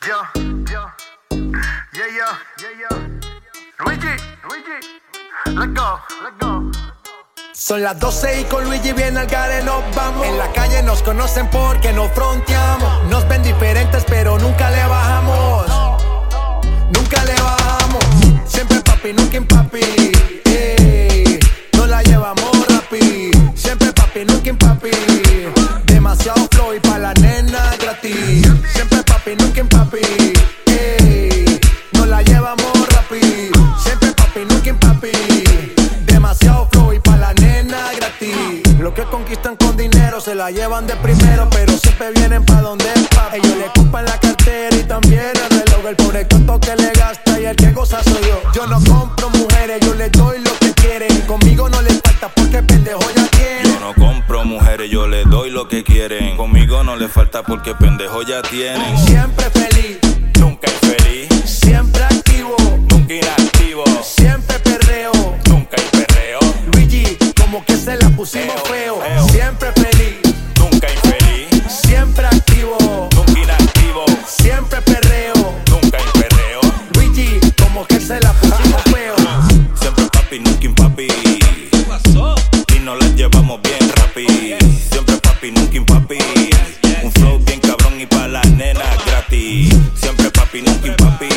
Luigi, let's go. Son las 12 y con Luigi viene al gare nos vamos. En la calle nos conocen porque nos fronteamos. Nos ven diferentes pero nunca le bajamos. Nunca le bajamos. Siempre papi, nunca impapi. No la llevamos rapi. Siempre papi, nunca impapi. Demasiado flow y pa' la nena gratis. Siempre papi, nunca impapi. No la llevamos rapi. Siempre papi, nunca impapi. Demasiado flow y pa' la nena gratis. Lo que conquistan con dinero se la llevan de primero, pero siempre vienen pa' donde es papi. Ellos le ocupan la cartera y también el reloj. El pobre cuento que le gasta y el que goza soy yo. Yo no compro mujeres, yo les doy lo que quieren. Conmigo no les falta porque pendejo ya tienen. Yo no compro mujeres, yo les doy lo que quieren. Conmigo no les falta porque pendejo ya tienen. Siempre feliz, Nunca infeliz, siempre activo, nunca inactivo. siempre perreo. Nunca hay perreo, Luigi, como que se la pusimos feo. Siempre feliz, nunca infeliz, siempre activo, nunca inactivo. siempre perreo. Nunca hay perreo, Luigi, como que se la pusimos feo. siempre papi, nunca impapi. Y nos las llevamos bien rapi. Siempre papi, nunca impapi. Un flow bien cabrón y pa' las nenas gratis. Siempre papi, nunca impapi.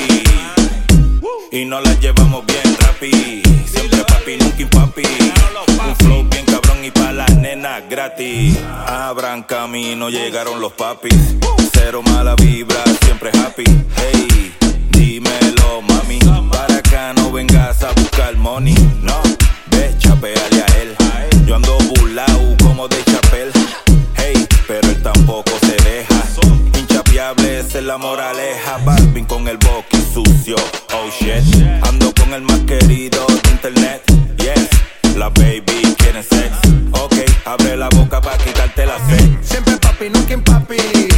Y nos las llevamos bien rapi. Siempre papi, nunca impapi. Un flow bien cabrón y pa' las nenas gratis. Abran camino, llegaron los papis. Cero mala vibra, siempre happy. Hey, dímelo mami. Para acá no vengas a buscar money. No, ve, chapeale a él. Yo ando burlao como de chapel. Hey, pero él tampoco se deja. Inchapeable, esa es la moraleja. Balvin con el boqui sucio. Oh shit, ando con el más querido de internet. Yes, la baby quieren sex. Ok, abre la boca pa' quitarte la sed. Siempre papi, nunca impapi.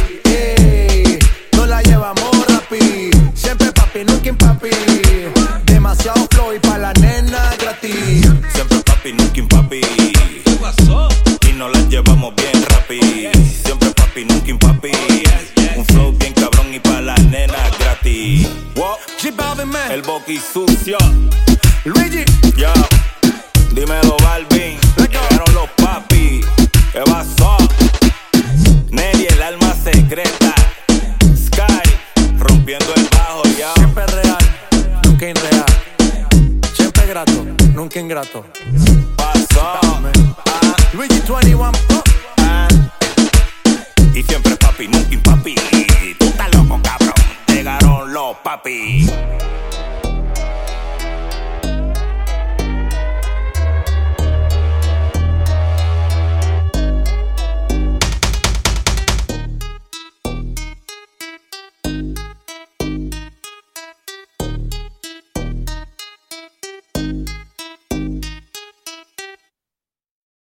No la llevamos rapi. Siempre papi, nunca impapi. Demasiado flow y pa' la nena gratis. Siempre papi, nunca impapi. Y nos las llevamos bien rapi. Siempre papi, nunca impapi. Un flow bien cabrón y pa' las nenas gratis. Wow. J Balvin, man. El boqui sucio. Luigi, Yo, dímelo Balvin. Llegaron los papi. ¿Qué pasó? Nelly, el alma secreta. Sky, rompiendo el bajo, yo. siempre real, nunca irreal. Siempre grato, nunca ingrato. Pasó. Luigi 21, Y siempre papi, nunca impapi. Tú estás loco, cabrón. Llegaron los papi.